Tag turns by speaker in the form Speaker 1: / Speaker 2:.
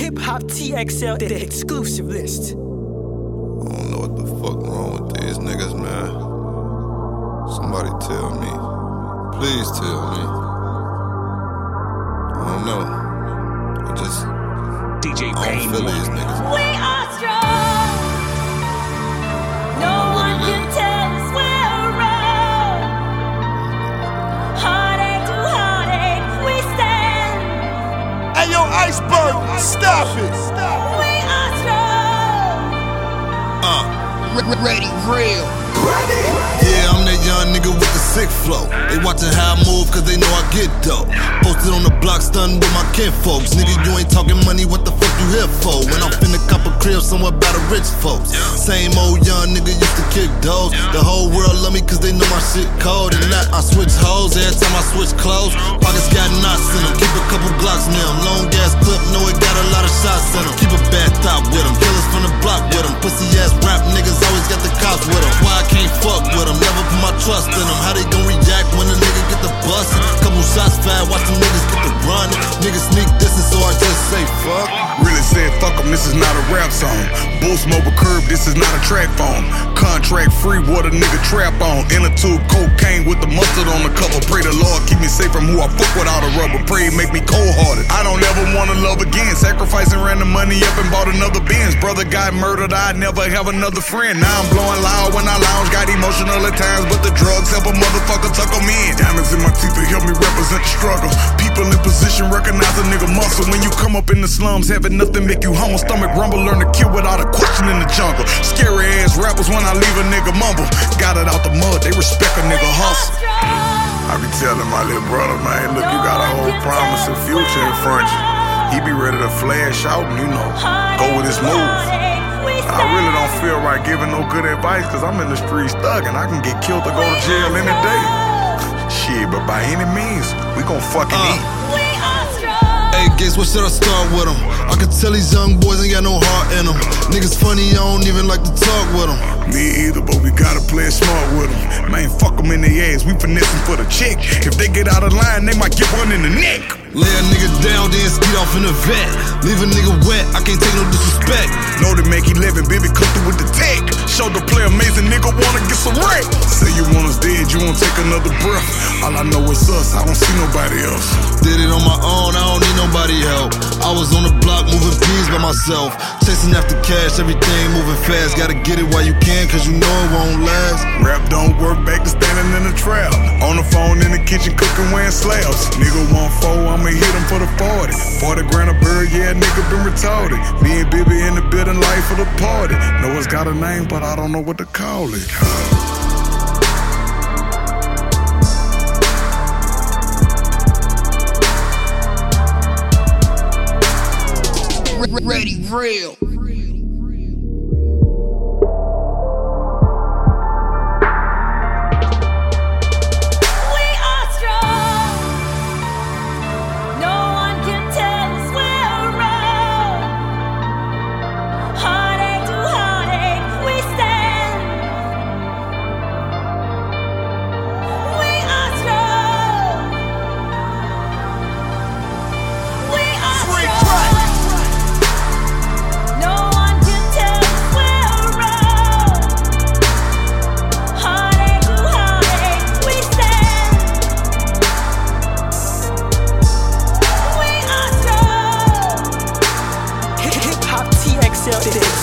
Speaker 1: Hip Hop TXL, the exclusive list.
Speaker 2: I don't know what the fuck wrong with these niggas, man. Somebody tell me. Please tell me. I don't know.
Speaker 3: DJ
Speaker 2: I don't feel these niggas.
Speaker 4: We are strong. No one can tell us we're wrong. Heartache to heartache, we stand.
Speaker 5: Hey yo, Iceberg, stop it.
Speaker 4: We are strong.
Speaker 6: Ready, real.
Speaker 2: Yeah, I'm that young nigga with the sick flow. They watchin' how I move cause they know I get dope. Posted on the block stunning with my kinfolks. Nigga, you ain't talking money, what the fuck you here for? When I'm finna cop a crib somewhere by the rich folks. Same old young nigga used to kick doors. The whole world love me cause they know my shit cold. And now I switch hoes every time I switch clothes. Pockets got knots in them, keep a couple Glocks in them. Long gas clip, know it got a lot of shots in them. Keep a bad thought with them, killers from the block with them. Pussy ass rap niggas always got the cops with them. Why I can't fuck with them, never put my trust in them. How they gon' react when a nigga get the bustin'? Couple shots fired, watch them niggas get the running. Niggas sneak distance, so I just say fuck.
Speaker 5: Really said fuck 'em, this is not a rap song. Boost mobile curb, this is not a track phone. Contract free, what a nigga trap on. Inner tube cocaine with the mustard on the cover. Pray the Lord keep me safe from who I fuck without a rubber. Pray it make me cold-hearted. I don't ever wanna love again. Sacrificing ran the money up and bought another Benz. Brother got murdered, I'd never have another friend. Now I'm blowing loud when I lounge, got emotional at times, but the drugs help a motherfucker tuck 'em in. Diamonds in my teeth to help me represent the struggle. People in position recognize a nigga muscle. When you come up in the slums, having nothing make you humble. Stomach rumble, learn to kill without a question in the jungle. Scary ass rappers when I leave a nigga mumble. Got it out the mud, they respect a nigga hustle. I be telling my little brother, man, look, you got a whole promise and future in front of you. He be ready to flash out and, you know, go with his move. I really don't feel right giving no good advice, cause I'm in the streets thugging. I can get killed or go to jail any day. Shit, but by any means, we gon' fucking eat.
Speaker 2: Hey, Gates, what should I start with them? I can tell these young boys ain't got no heart in them. Niggas funny, I don't even like to talk with them.
Speaker 5: Me either, but we gotta play it smart with them. Man, fuck them in the ass, we finessing for the chick. If they get out of line, they might get one in the neck.
Speaker 2: Lay a nigga down, then skeet off in the vet. Leave a nigga wet, I can't take no disrespect.
Speaker 5: Know to make 11, baby, come through with the tech. Show the play amazing, nigga wanna get some wreck. Say you want us dead, you won't take another breath. All I know is us, I don't see nobody else.
Speaker 2: Did it on my own, I don't need nobody help. I was on the block moving peas by myself. Chasing after cash, everything moving fast. Gotta get it while you can, cause you know it won't last.
Speaker 5: Rap don't work, back to standing in the trap. On the phone in the kitchen cooking, wearing slabs. Nigga want four, I'ma hit him for the 40. 40 grand a bird, yeah, nigga been retarded. Me and Bibby in the building, life for the party. Know it's got a name, but I don't know what to call it.
Speaker 6: Ready, real.
Speaker 1: Hip Hop TXL, the